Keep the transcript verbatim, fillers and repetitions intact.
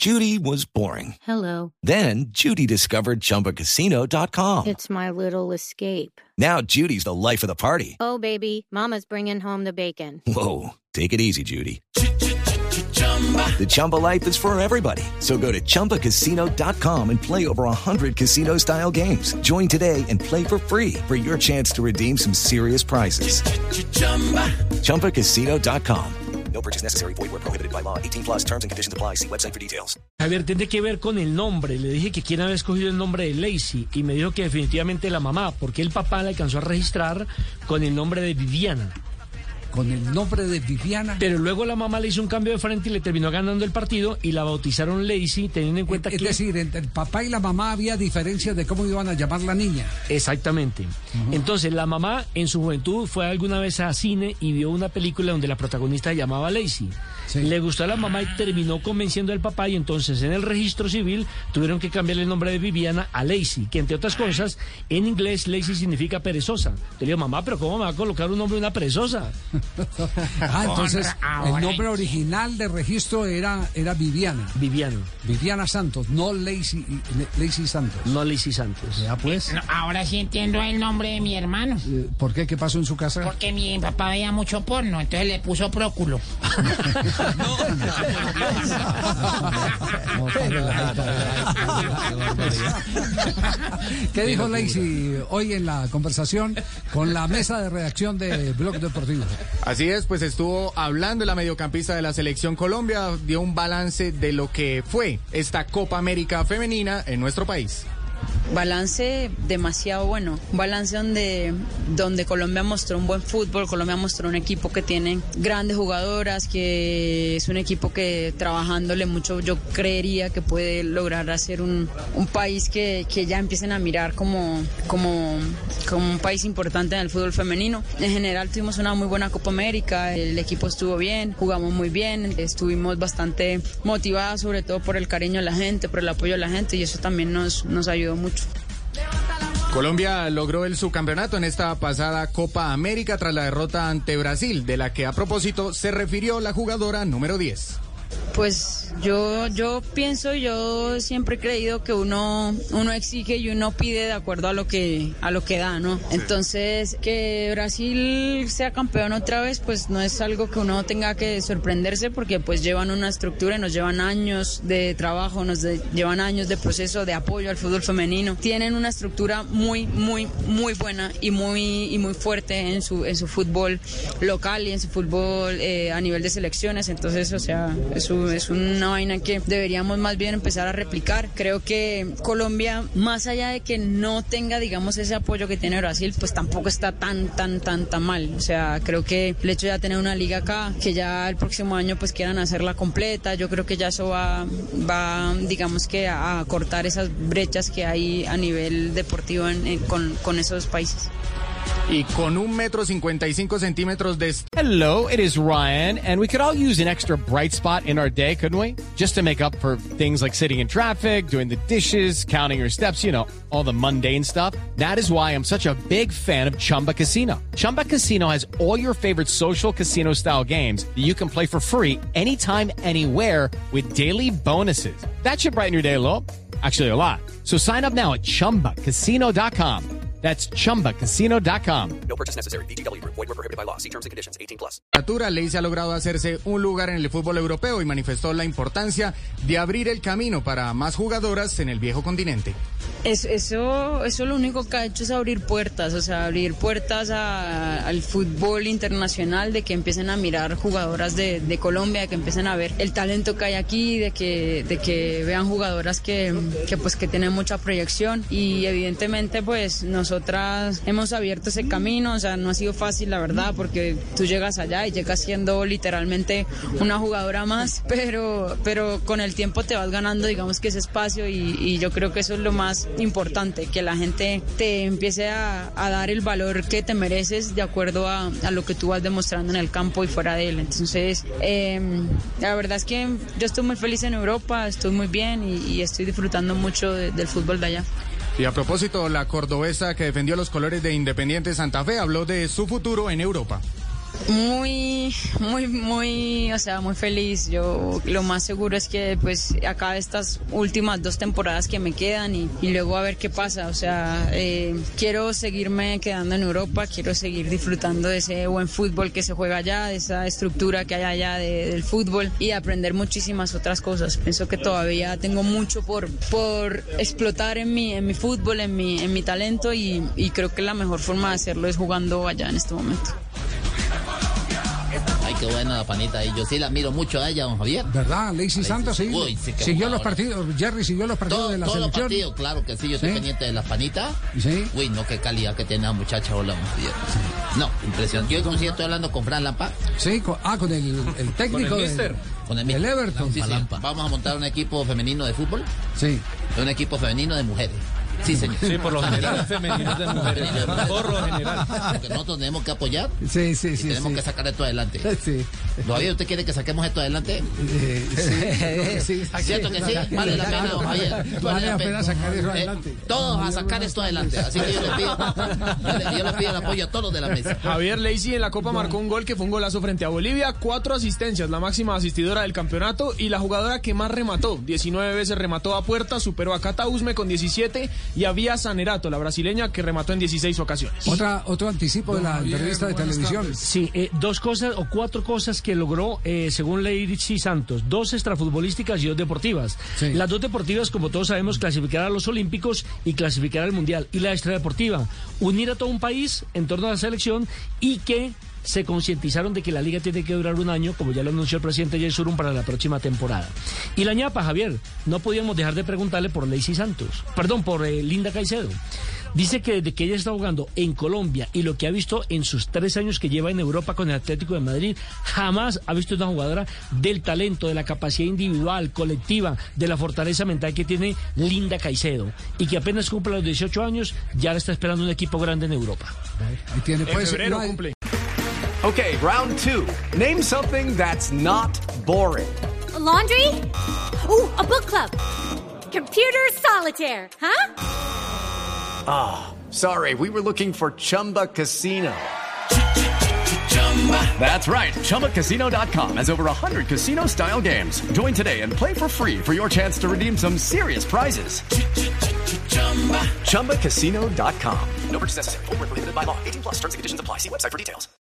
Judy was boring. Hello. Then Judy discovered Chumba Casino dot com. It's my little escape. Now Judy's the life of the party. Oh, baby, mama's bringing home the bacon. Whoa, take it easy, Judy. The Chumba life is for everybody. So go to Chumba Casino dot com and play over one hundred casino-style games. Join today and play for free for your chance to redeem some serious prizes. Chumba Casino dot com. No purchase necessary. Void where prohibited by law. eighteen plus terms and conditions apply. See website for details. Javier, tiene que ver con el nombre. Le dije que quién había escogido el nombre de Lacey y me dijo que definitivamente la mamá, porque el papá la alcanzó a registrar con el nombre de Viviana. Con el nombre de Viviana. Pero luego la mamá le hizo un cambio de frente y le terminó ganando el partido y la bautizaron Lacey, teniendo en cuenta es, que... Es decir, entre el papá y la mamá había diferencias de cómo iban a llamar la niña. Exactamente. Uh-huh. Entonces, la mamá en su juventud fue alguna vez a cine y vio una película donde la protagonista se llamaba Lacey. Sí. Le gustó a la mamá y terminó convenciendo al papá, y entonces en el registro civil tuvieron que cambiarle el nombre de Viviana a Lacey, que entre otras cosas, en inglés Lacey significa perezosa. Te digo, mamá, pero ¿cómo me va a colocar un nombre de una perezosa? Ah, entonces el nombre original de registro era, era Viviana. Viviana. Viviana Santos, no Lacey, Lacey Santos. No Lacey Santos. Ya pues. No, ahora sí entiendo el nombre de mi hermano. ¿Por qué? ¿Qué pasó en su casa? Porque mi papá veía mucho porno, entonces le puso Próculo. ¿Qué dijo Lacey hoy en la conversación con la mesa de redacción de Blog Deportivo? Así es, pues estuvo hablando la mediocampista de la Selección Colombia, dio un balance de lo que fue esta Copa América femenina en nuestro país. Balance demasiado bueno, un balance donde, donde Colombia mostró un buen fútbol, Colombia mostró un equipo que tiene grandes jugadoras, que es un equipo que trabajándole mucho yo creería que puede lograr hacer un, un país que, que ya empiecen a mirar como, como, como un país importante en el fútbol femenino. En general tuvimos una muy buena Copa América, el equipo estuvo bien, jugamos muy bien, estuvimos bastante motivados sobre todo por el cariño de la gente, por el apoyo de la gente, y eso también nos, nos ayudó mucho. Colombia logró el subcampeonato en esta pasada Copa América tras la derrota ante Brasil, de la que a propósito se refirió la jugadora número diez. Pues yo yo pienso, yo siempre he creído que uno uno exige y uno pide de acuerdo a lo que a lo que da, ¿no? Sí. Entonces, que Brasil sea campeón otra vez, pues no es algo que uno tenga que sorprenderse, porque pues llevan una estructura y nos llevan años de trabajo, nos de, llevan años de proceso de apoyo al fútbol femenino. Tienen una estructura muy muy muy buena y muy y muy fuerte en su en su fútbol local y en su fútbol eh, a nivel de selecciones. Entonces, o sea, es un es una vaina que deberíamos más bien empezar a replicar. Creo que Colombia, más allá de que no tenga, digamos, ese apoyo que tiene Brasil, pues tampoco está tan, tan, tan, tan mal. O sea, creo que el hecho de ya tener una liga acá, que ya el próximo año pues quieran hacerla completa, yo creo que ya eso va, va digamos que a, a cortar esas brechas que hay a nivel deportivo en, en, con, con esos países. Y con un metro cincuenta y cinco centímetros de... Hello, it is Ryan, and we could all use an extra bright spot in our day, couldn't we? Just to make up for things like sitting in traffic, doing the dishes, counting your steps, you know, all the mundane stuff. That is why I'm such a big fan of Chumba Casino. Chumba Casino has all your favorite social casino-style games that you can play for free anytime, anywhere with daily bonuses. That should brighten your day a little. Actually, a lot. So sign up now at chumba casino dot com. That's chumba casino dot com. No purchase necessary. V G W Group. Void where prohibited by law. See terms and conditions. eighteen plus. Lacey ha logrado hacerse un lugar en el fútbol europeo y manifestó la importancia de abrir el camino para más jugadoras en el viejo continente. Es, eso, eso lo único que ha hecho es abrir puertas, o sea, abrir puertas a, al fútbol internacional, de que empiecen a mirar jugadoras de, de Colombia, de que empiecen a ver el talento que hay aquí, de que, de que vean jugadoras que, que pues que tienen mucha proyección, y evidentemente pues nosotras hemos abierto ese camino. O sea, no ha sido fácil, la verdad, porque tú llegas allá y llegas siendo literalmente una jugadora más, pero, pero con el tiempo te vas ganando, digamos, que ese espacio, y, y yo creo que eso es lo más importante, que la gente te empiece a, a dar el valor que te mereces de acuerdo a, a lo que tú vas demostrando en el campo y fuera de él. Entonces, eh, la verdad es que yo estoy muy feliz en Europa, estoy muy bien y, y estoy disfrutando mucho de, del fútbol de allá. Y a propósito, la cordobesa que defendió los colores de Independiente Santa Fe habló de su futuro en Europa. Muy, muy, muy, o sea, muy feliz. Yo lo más seguro es que pues acabe estas últimas dos temporadas que me quedan y, y luego a ver qué pasa. O sea, eh, quiero seguirme quedando en Europa, quiero seguir disfrutando de ese buen fútbol que se juega allá, de esa estructura que hay allá de, del fútbol y aprender muchísimas otras cosas. Pienso que todavía tengo mucho por, por explotar en mi, en mi fútbol, en mi, en mi talento y, y creo que la mejor forma de hacerlo es jugando allá en este momento. Ay, qué buena la panita ahí. Yo sí la miro mucho a ella, don Javier. ¿Verdad? Lacey Santos, sí. Uy, sí que siguió jugadora. los partidos. Jerry siguió los partidos Todo, de la todos los selección. partidos, claro que sí. Yo estoy ¿Sí? pendiente de las panitas. Sí. Uy, no, qué calidad que tiene la muchacha. Hola, don Javier. No, impresionante. Yo conocí, estoy hablando con Fran Lampa. Sí, con, ah, con el, el técnico Con el del- mister. Con el del mismo. Everton. Sí, sí. Vamos a montar un equipo femenino de fútbol. Sí. Un equipo femenino de mujeres. Sí, señor. Sí, por lo general femeninos de mujeres. Femenino de mujeres. Por lo general. Porque nosotros tenemos que apoyar Sí, sí, y sí. tenemos sí. que sacar esto adelante. Sí. ¿Todavía usted quiere que saquemos esto adelante? Eh, sí, sí. ¿Cierto que sí? Vale la pena, don Javier. Vale la pe- pena sacar eso Eh, adelante. todos a sacar esto adelante. Así que yo les pido, yo les, yo les pido el apoyo a todos de la mesa. Javier Lacey en la Copa marcó un gol que fue un golazo frente a Bolivia, cuatro asistencias, la máxima asistidora del campeonato y la jugadora que más remató, diecinueve veces remató a puerta, superó a Cata Usme con diecisiete y a Vía Sanerato, la brasileña, que remató en dieciséis ocasiones. Otra, otro anticipo de la entrevista de televisión. Sí, eh, dos cosas o cuatro cosas que logró, eh, según Lacey Santos, dos extrafutbolísticas y dos deportivas. Sí. Las dos deportivas, como todos sabemos, clasificar a los Olímpicos y clasificar al Mundial. Y la extradeportiva, unir a todo un país en torno a la selección y que se concientizaron de que la liga tiene que durar un año, como ya lo anunció el presidente Jay Surun, para la próxima temporada. Y la ñapa, Javier, no podíamos dejar de preguntarle por Lacey Santos, perdón, por eh, Linda Caicedo. Dice que desde que ella está jugando en Colombia y lo que ha visto en sus tres años que lleva en Europa con el Atlético de Madrid, jamás ha visto una jugadora del talento, de la capacidad individual, colectiva, de la fortaleza mental que tiene Linda Caicedo. Y que apenas cumple los dieciocho años, ya le está esperando un equipo grande en Europa. Ahí tiene, En pues, febrero una- cumple. Okay, round two. Name something that's not boring. A laundry? Ooh, a book club. Computer solitaire, huh? Ah, sorry, we were looking for Chumba Casino. That's right, Chumba Casino dot com has over one hundred casino-style games. Join today and play for free for your chance to redeem some serious prizes. Chumba Casino dot com. No purchase necessary. Void where prohibited by law. eighteen plus terms and conditions apply. See website for details.